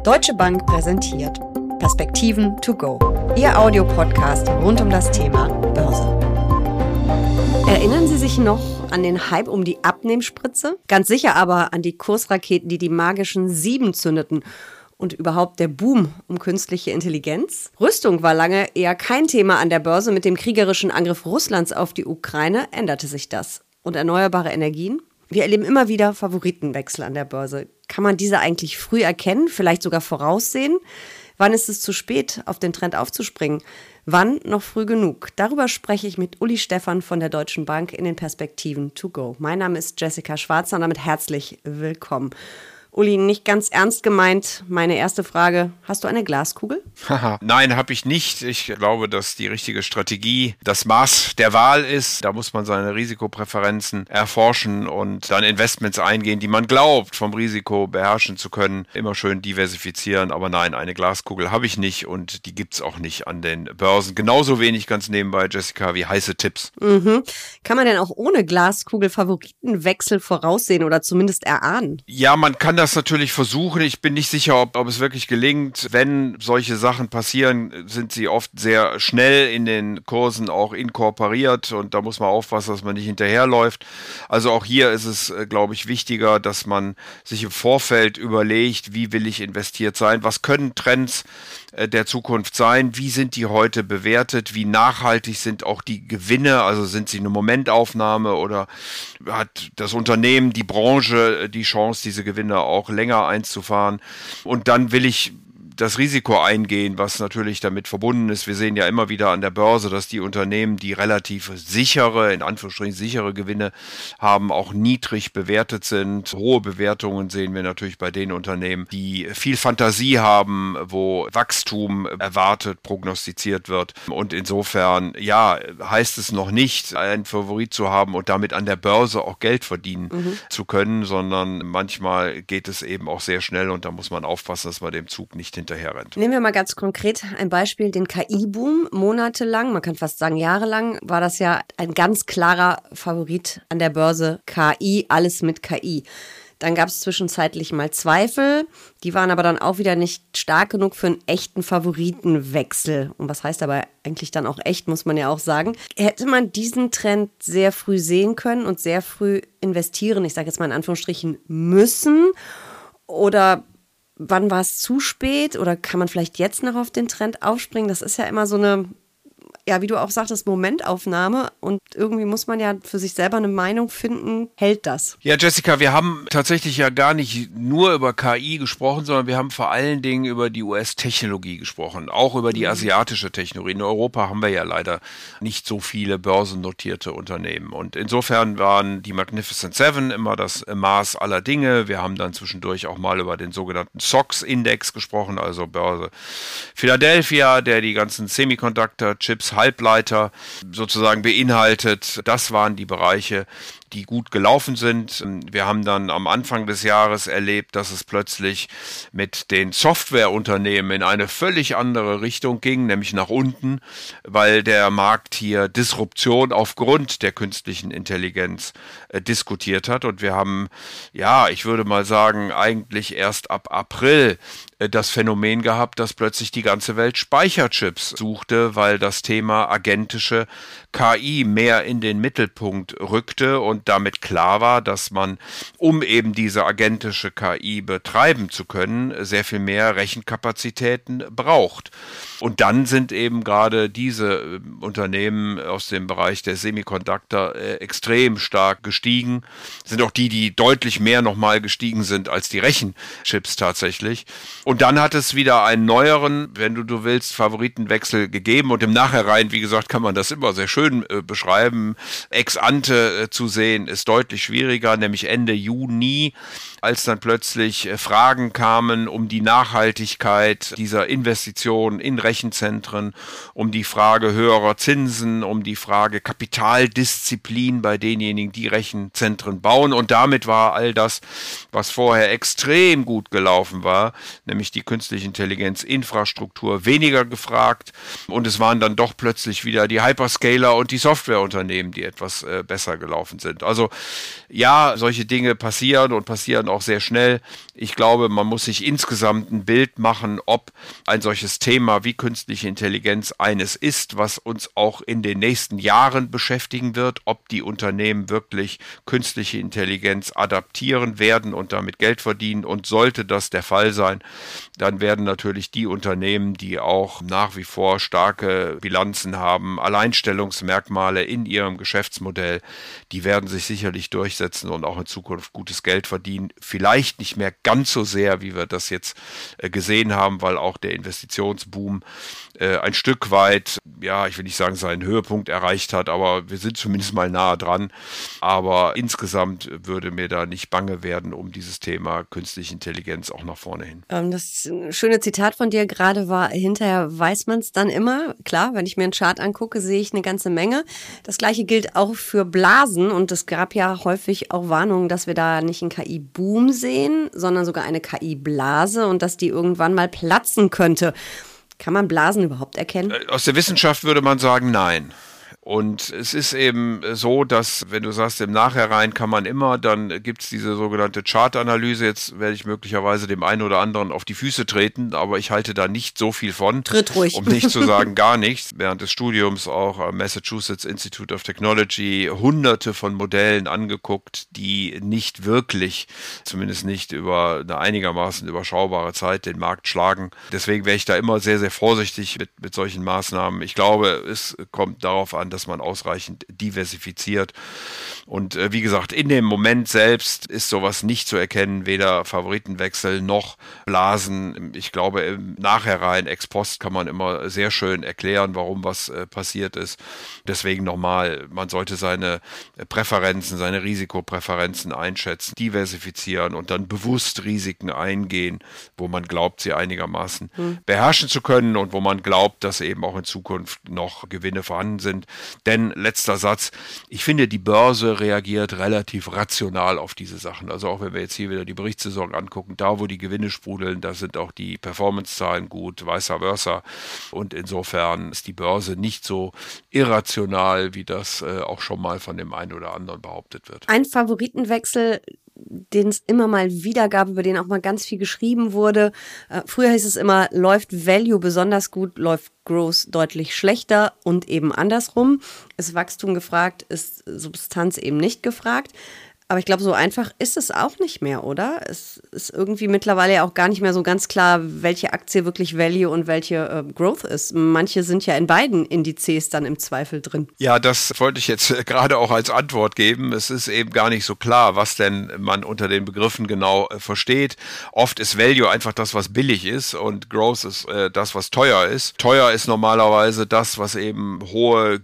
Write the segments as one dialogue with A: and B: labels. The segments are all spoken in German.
A: Deutsche Bank präsentiert Perspektiven to go, Ihr Audiopodcast rund um das Thema Börse. Erinnern Sie sich noch an den Hype um die Abnehmspritze? Ganz sicher aber an die Kursraketen, die magischen 7 zündeten. Und überhaupt der Boom um künstliche Intelligenz? Rüstung war lange eher kein Thema an der Börse. Mit dem kriegerischen Angriff Russlands auf die Ukraine änderte sich das. Und erneuerbare Energien? Wir erleben immer wieder Favoritenwechsel an der Börse. Kann man diese eigentlich früh erkennen, vielleicht sogar voraussehen? Wann ist es zu spät, auf den Trend aufzuspringen? Wann noch früh genug? Darüber spreche ich mit Uli Stephan von der Deutschen Bank in den Perspektiven to go. Mein Name ist Jessica Schwarzer und damit herzlich willkommen. Uli, nicht ganz ernst gemeint, meine erste Frage, hast du eine Glaskugel?
B: Nein, habe ich nicht. Ich glaube, dass die richtige Strategie das Maß der Wahl ist. Da muss man seine Risikopräferenzen erforschen und dann Investments eingehen, die man glaubt, vom Risiko beherrschen zu können. Immer schön diversifizieren, aber nein, eine Glaskugel habe ich nicht und die gibt's auch nicht an den Börsen. Genauso wenig ganz nebenbei, Jessica, wie heiße Tipps.
A: Kann man denn auch ohne Glaskugel Favoritenwechsel voraussehen oder zumindest erahnen?
B: Ja, man kann das natürlich versuchen. Ich bin nicht sicher, ob es wirklich gelingt. Wenn solche Sachen passieren, sind sie oft sehr schnell in den Kursen auch inkorporiert und da muss man aufpassen, dass man nicht hinterherläuft. Also auch hier ist es, glaube ich, wichtiger, dass man sich im Vorfeld überlegt, wie will ich investiert sein? Was können Trends der Zukunft sein? Wie sind die heute bewertet? Wie nachhaltig sind auch die Gewinne? Also sind sie eine Momentaufnahme oder hat das Unternehmen, die Branche die Chance, diese Gewinne auch länger einzufahren? Und dann will ich das Risiko eingehen, was natürlich damit verbunden ist. Wir sehen ja immer wieder an der Börse, dass die Unternehmen, die relativ sichere, in Anführungsstrichen sichere Gewinne haben, auch niedrig bewertet sind. Hohe Bewertungen sehen wir natürlich bei den Unternehmen, die viel Fantasie haben, wo Wachstum erwartet, prognostiziert wird. Und insofern, ja, heißt es noch nicht, einen Favorit zu haben und damit an der Börse auch Geld verdienen zu können, sondern manchmal geht es eben auch sehr schnell und da muss man aufpassen, dass man dem Zug nicht hinterher rennt.
A: Nehmen wir mal ganz konkret ein Beispiel, den KI-Boom. Monatelang, man kann fast sagen jahrelang, war das ja ein ganz klarer Favorit an der Börse. KI, alles mit KI. Dann gab es zwischenzeitlich mal Zweifel, die waren aber dann auch wieder nicht stark genug für einen echten Favoritenwechsel. Und was heißt aber eigentlich dann auch echt, muss man ja auch sagen. Hätte man diesen Trend sehr früh sehen können und sehr früh investieren, ich sage jetzt mal in Anführungsstrichen, müssen? Oder wann war es zu spät oder kann man vielleicht jetzt noch auf den Trend aufspringen? Das ist ja immer so eine, ja, wie du auch sagtest, Momentaufnahme und irgendwie muss man ja für sich selber eine Meinung finden, hält das?
B: Ja, Jessica, wir haben tatsächlich ja gar nicht nur über KI gesprochen, sondern wir haben vor allen Dingen über die US-Technologie gesprochen, auch über die asiatische Technologie. In Europa haben wir ja leider nicht so viele börsennotierte Unternehmen und insofern waren die Magnificent Seven immer das Maß aller Dinge. Wir haben dann zwischendurch auch mal über den sogenannten SOX-Index gesprochen, also Börse Philadelphia, der die ganzen Semiconductor-Chips, Halbleiter sozusagen beinhaltet. Das waren die Bereiche, die gut gelaufen sind. Wir haben dann am Anfang des Jahres erlebt, dass es plötzlich mit den Softwareunternehmen in eine völlig andere Richtung ging, nämlich nach unten, weil der Markt hier Disruption aufgrund der künstlichen Intelligenz diskutiert hat. Und wir haben, ja, ich würde mal sagen, eigentlich erst ab April das Phänomen gehabt, dass plötzlich die ganze Welt Speicherchips suchte, weil das Thema agentische KI mehr in den Mittelpunkt rückte und damit klar war, dass man, um eben diese agentische KI betreiben zu können, sehr viel mehr Rechenkapazitäten braucht. Und dann sind eben gerade diese Unternehmen aus dem Bereich der Semiconductor extrem stark gestiegen, sind auch die deutlich mehr nochmal gestiegen sind als die Rechenchips tatsächlich. Und dann hat es wieder einen neueren, wenn du willst, Favoritenwechsel gegeben und im Nachhinein, wie gesagt, kann man das immer sehr schön beschreiben. Ex ante zu sehen ist deutlich schwieriger, nämlich Ende Juni, als dann plötzlich Fragen kamen um die Nachhaltigkeit dieser Investitionen in Rechenzentren, um die Frage höherer Zinsen, um die Frage Kapitaldisziplin bei denjenigen, die Rechenzentren bauen. Und damit war all das, was vorher extrem gut gelaufen war, nämlich die künstliche Intelligenz, Infrastruktur, weniger gefragt. Und es waren dann doch plötzlich wieder die Hyperscaler und die Softwareunternehmen, die etwas besser gelaufen sind. Also ja, solche Dinge passieren und passieren auch sehr schnell. Ich glaube, man muss sich insgesamt ein Bild machen, ob ein solches Thema wie künstliche Intelligenz eines ist, was uns auch in den nächsten Jahren beschäftigen wird, ob die Unternehmen wirklich künstliche Intelligenz adaptieren werden und damit Geld verdienen. Und sollte das der Fall sein, dann werden natürlich die Unternehmen, die auch nach wie vor starke Bilanzen haben, Alleinstellungsmerkmale in ihrem Geschäftsmodell, die werden sich sicherlich durchsetzen und auch in Zukunft gutes Geld verdienen. Vielleicht nicht mehr ganz so sehr, wie wir das jetzt gesehen haben, weil auch der Investitionsboom ein Stück weit, ja, ich will nicht sagen, seinen Höhepunkt erreicht hat, aber wir sind zumindest mal nahe dran. Aber insgesamt würde mir da nicht bange werden um dieses Thema künstliche Intelligenz auch nach vorne hin.
A: Das schöne Zitat von dir gerade war, hinterher weiß man es dann immer. Klar, wenn ich mir einen Chart angucke, sehe ich eine ganze Menge. Das Gleiche gilt auch für Blasen und es gab ja häufig auch Warnungen, dass wir da nicht einen KI-Boom sehen, sondern sogar eine KI-Blase und dass die irgendwann mal platzen könnte. Kann man Blasen überhaupt erkennen?
B: Aus der Wissenschaft würde man sagen, nein. Und es ist eben so, dass, wenn du sagst, im Nachhinein kann man immer, dann gibt es diese sogenannte Chartanalyse. Jetzt werde ich möglicherweise dem einen oder anderen auf die Füße treten, aber ich halte da nicht so viel von.
A: Tritt ruhig.
B: Um nicht zu sagen gar nichts. Während des Studiums auch am Massachusetts Institute of Technology hunderte von Modellen angeguckt, die nicht wirklich, zumindest nicht über eine einigermaßen überschaubare Zeit den Markt schlagen. Deswegen wäre ich da immer sehr, sehr vorsichtig mit solchen Maßnahmen. Ich glaube, es kommt darauf an, dass man ausreichend diversifiziert. Und wie gesagt, in dem Moment selbst ist sowas nicht zu erkennen, weder Favoritenwechsel noch Blasen. Ich glaube, im Nachhinein, ex post, kann man immer sehr schön erklären, warum was passiert ist. Deswegen nochmal, man sollte seine Präferenzen, seine Risikopräferenzen einschätzen, diversifizieren und dann bewusst Risiken eingehen, wo man glaubt, sie einigermaßen beherrschen zu können und wo man glaubt, dass eben auch in Zukunft noch Gewinne vorhanden sind. Denn, letzter Satz, ich finde, die Börse reagiert relativ rational auf diese Sachen. Also auch wenn wir jetzt hier wieder die Berichtssaison angucken, da wo die Gewinne sprudeln, da sind auch die Performance-Zahlen gut, vice versa. Und insofern ist die Börse nicht so irrational, wie das auch schon mal von dem einen oder anderen behauptet wird.
A: Ein Favoritenwechsel, den es immer mal wieder gab, über den auch mal ganz viel geschrieben wurde. Früher hieß es immer, läuft Value besonders gut, läuft Growth deutlich schlechter und eben andersrum. Ist Wachstum gefragt, ist Substanz eben nicht gefragt. Aber ich glaube, so einfach ist es auch nicht mehr, oder? Es ist irgendwie mittlerweile ja auch gar nicht mehr so ganz klar, welche Aktie wirklich Value und welche Growth ist. Manche sind ja in beiden Indizes dann im Zweifel drin.
B: Ja, das wollte ich jetzt gerade auch als Antwort geben. Es ist eben gar nicht so klar, was denn man unter den Begriffen genau versteht. Oft ist Value einfach das, was billig ist und Growth ist das, was teuer ist. Teuer ist normalerweise das, was eben hohe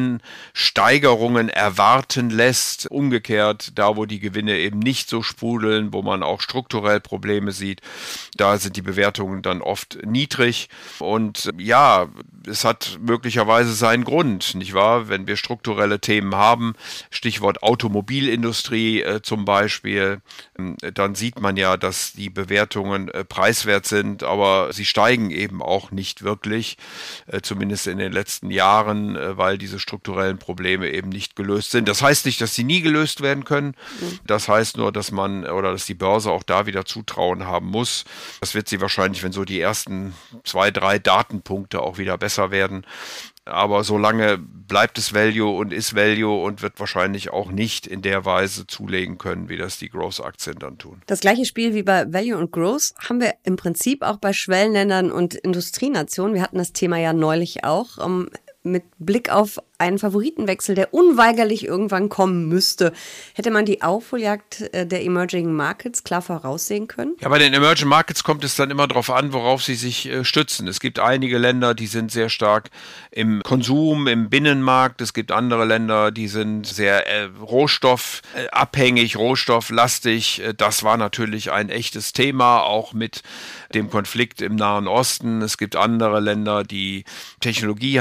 B: Gewinnsteigerungen erwarten lässt. Umgekehrt, da wo die Gewinne eben nicht so sprudeln, wo man auch strukturell Probleme sieht, da sind die Bewertungen dann oft niedrig. Und ja, es hat möglicherweise seinen Grund, nicht wahr? Wenn wir strukturelle Themen haben, Stichwort Automobilindustrie zum Beispiel, dann sieht man ja, dass die Bewertungen preiswert sind, aber sie steigen eben auch nicht wirklich, zumindest in den letzten Jahren, weil diese strukturellen Probleme eben nicht gelöst sind. Das heißt nicht, dass sie nie gelöst werden können. Das heißt nur, dass dass die Börse auch da wieder Zutrauen haben muss. Das wird sie wahrscheinlich, wenn so die ersten 2, 3 Datenpunkte auch wieder besser werden. Aber solange bleibt es Value und ist Value und wird wahrscheinlich auch nicht in der Weise zulegen können, wie das die Growth-Aktien dann tun.
A: Das gleiche Spiel wie bei Value und Growth haben wir im Prinzip auch bei Schwellenländern und Industrienationen. Wir hatten das Thema ja neulich auch. Mit Blick auf einen Favoritenwechsel, der unweigerlich irgendwann kommen müsste. Hätte man die Aufholjagd der Emerging Markets klar voraussehen können?
B: Ja, bei den Emerging Markets kommt es dann immer darauf an, worauf sie sich stützen. Es gibt einige Länder, die sind sehr stark im Konsum, im Binnenmarkt. Es gibt andere Länder, die sind sehr rohstoffabhängig, rohstofflastig. Das war natürlich ein echtes Thema, auch mit dem Konflikt im Nahen Osten. Es gibt andere Länder, die Technologie haben,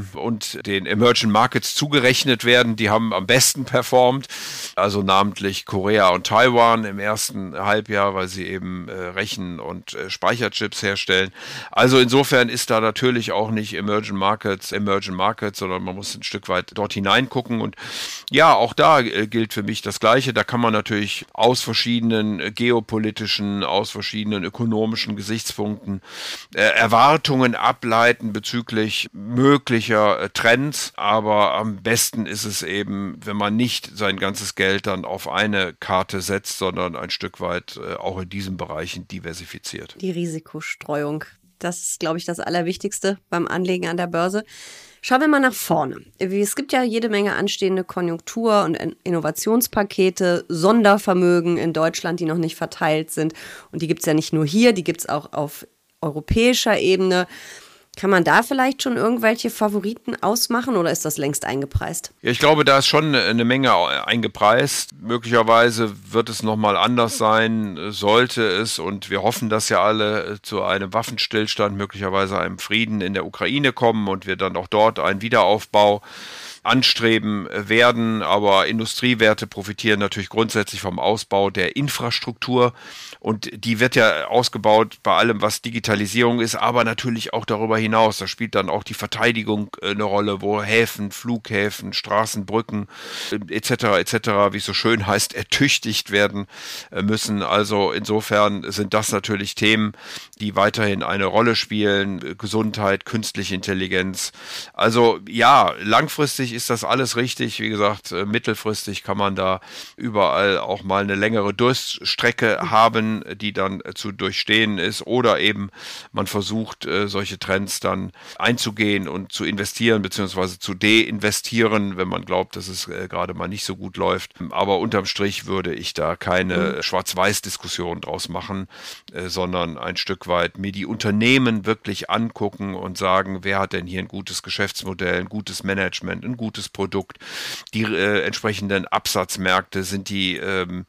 B: und den Emerging Markets zugerechnet werden. Die haben am besten performt, also namentlich Korea und Taiwan im ersten Halbjahr, weil sie eben Rechen- und Speicherchips herstellen. Also insofern ist da natürlich auch nicht Emerging Markets, sondern man muss ein Stück weit dort hineingucken. Und ja, auch da gilt für mich das Gleiche. Da kann man natürlich aus verschiedenen geopolitischen, aus verschiedenen ökonomischen Gesichtspunkten Erwartungen ableiten bezüglich möglicher Trends. Aber am besten ist es eben, wenn man nicht sein ganzes Geld dann auf eine Karte setzt, sondern ein Stück weit auch in diesen Bereichen diversifiziert.
A: Die Risikostreuung, das ist, glaube ich, das Allerwichtigste beim Anlegen an der Börse. Schauen wir mal nach vorne. Es gibt ja jede Menge anstehende Konjunktur- und Innovationspakete, Sondervermögen in Deutschland, die noch nicht verteilt sind. Und die gibt es ja nicht nur hier, die gibt es auch auf europäischer Ebene. Kann man da vielleicht schon irgendwelche Favoriten ausmachen oder ist das längst eingepreist?
B: Ja, ich glaube, da ist schon eine Menge eingepreist. Möglicherweise wird es nochmal anders sein, sollte es, und wir hoffen das ja alle, zu einem Waffenstillstand, möglicherweise einem Frieden in der Ukraine kommen und wir dann auch dort einen Wiederaufbau anstreben werden. Aber Industriewerte profitieren natürlich grundsätzlich vom Ausbau der Infrastruktur und die wird ja ausgebaut bei allem, was Digitalisierung ist, aber natürlich auch darüber hinaus. Da spielt dann auch die Verteidigung eine Rolle, wo Häfen, Flughäfen, Straßen, Brücken etc., wie es so schön heißt, ertüchtigt werden müssen. Also insofern sind das natürlich Themen, die weiterhin eine Rolle spielen. Gesundheit, künstliche Intelligenz. Also ja, langfristig ist das alles richtig. Wie gesagt, mittelfristig kann man da überall auch mal eine längere Durststrecke haben, die dann zu durchstehen ist. Oder eben man versucht, solche Trends dann einzugehen und zu investieren bzw. zu deinvestieren, wenn man glaubt, dass es gerade mal nicht so gut läuft. Aber unterm Strich würde ich da keine Schwarz-Weiß-Diskussion draus machen, sondern ein Stück weit mir die Unternehmen wirklich angucken und sagen, wer hat denn hier ein gutes Geschäftsmodell, ein gutes Management, ein gutes Produkt, die entsprechenden Absatzmärkte, sind die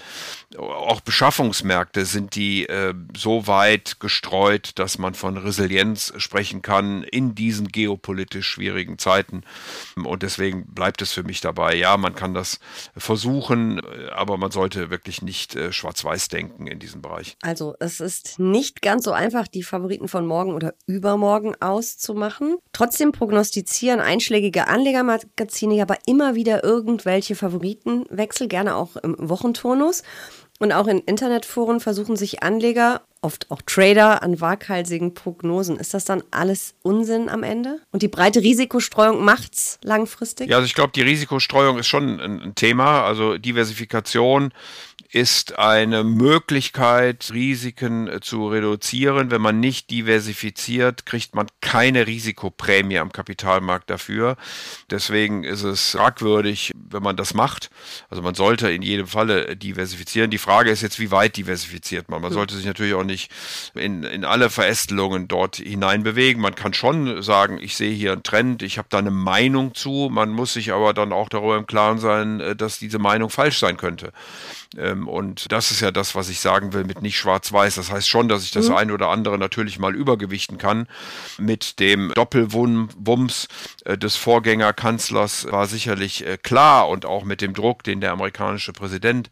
B: auch Beschaffungsmärkte, sind die so weit gestreut, dass man von Resilienz sprechen kann in diesen geopolitisch schwierigen Zeiten. Und deswegen bleibt es für mich dabei, ja, man kann das versuchen, aber man sollte wirklich nicht schwarz-weiß denken in diesem Bereich.
A: Also es ist nicht ganz so einfach, die Favoriten von morgen oder übermorgen auszumachen. Trotzdem prognostizieren einschlägige Anlegermagazine aber immer wieder irgendwelche Favoritenwechsel, gerne auch im Wochenturnus. Und auch in Internetforen versuchen sich Anleger, oft auch Trader, an waghalsigen Prognosen. Ist das dann alles Unsinn am Ende? Und die breite Risikostreuung macht's langfristig?
B: Ja, also ich glaube, die Risikostreuung ist schon ein Thema. Also Diversifikation ist eine Möglichkeit, Risiken zu reduzieren. Wenn man nicht diversifiziert, kriegt man keine Risikoprämie am Kapitalmarkt dafür. Deswegen ist es fragwürdig, wenn man das macht. Also man sollte in jedem Falle diversifizieren. Die Frage ist jetzt, wie weit diversifiziert man? Man sollte sich natürlich auch nicht in alle Verästelungen dort hineinbewegen. Man kann schon sagen, ich sehe hier einen Trend, ich habe da eine Meinung zu. Man muss sich aber dann auch darüber im Klaren sein, dass diese Meinung falsch sein könnte. Und das ist ja das, was ich sagen will mit nicht schwarz-weiß. Das heißt schon, dass ich das eine oder andere natürlich mal übergewichten kann. Mit dem Doppelwumms des Vorgängerkanzlers war sicherlich klar und auch mit dem Druck, den der amerikanische Präsident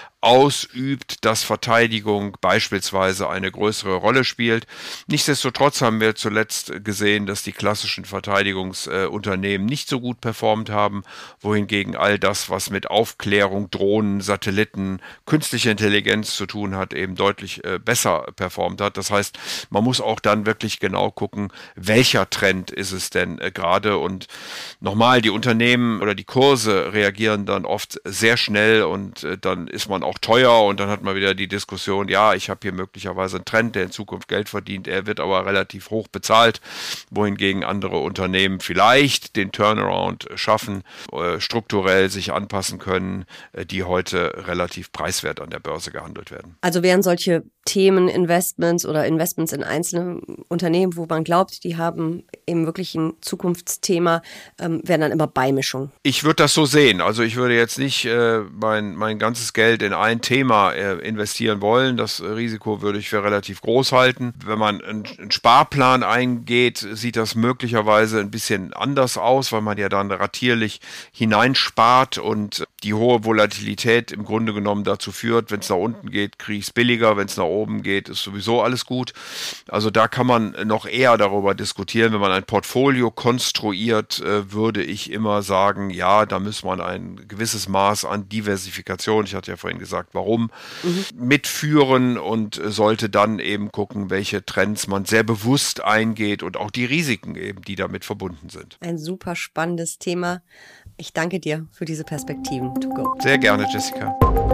B: ausübt, dass Verteidigung beispielsweise eine größere Rolle spielt. Nichtsdestotrotz haben wir zuletzt gesehen, dass die klassischen Verteidigungsunternehmen nicht so gut performt haben, wohingegen all das, was mit Aufklärung, Drohnen, Satelliten, künstlicher Intelligenz zu tun hat, eben deutlich besser performt hat. Das heißt, man muss auch dann wirklich genau gucken, welcher Trend ist es denn gerade. Und nochmal, die Unternehmen oder die Kurse reagieren dann oft sehr schnell und dann ist man auch teuer und dann hat man wieder die Diskussion, ja, ich habe hier möglicherweise einen Trend, der in Zukunft Geld verdient, er wird aber relativ hoch bezahlt, wohingegen andere Unternehmen vielleicht den Turnaround schaffen, strukturell sich anpassen können, die heute relativ preiswert an der Börse gehandelt werden.
A: Also wären solche Themen, Investments oder Investments in einzelne Unternehmen, wo man glaubt, die haben eben wirklich ein Zukunftsthema, werden dann immer Beimischungen.
B: Ich würde das so sehen. Also ich würde jetzt nicht mein ganzes Geld in ein Thema investieren wollen. Das Risiko würde ich für relativ groß halten. Wenn man einen Sparplan eingeht, sieht das möglicherweise ein bisschen anders aus, weil man ja dann ratierlich hineinspart und die hohe Volatilität im Grunde genommen dazu führt, wenn es nach unten geht, kriege ich es billiger, wenn es nach oben geht, ist sowieso alles gut. Also da kann man noch eher darüber diskutieren. Wenn man ein Portfolio konstruiert, würde ich immer sagen, ja, da muss man ein gewisses Maß an Diversifikation, ich hatte ja vorhin gesagt, warum, mitführen und sollte dann eben gucken, welche Trends man sehr bewusst eingeht und auch die Risiken eben, die damit verbunden sind.
A: Ein super spannendes Thema. Ich danke dir für diese Perspektiven. To go.
B: Sehr gerne, Jessica.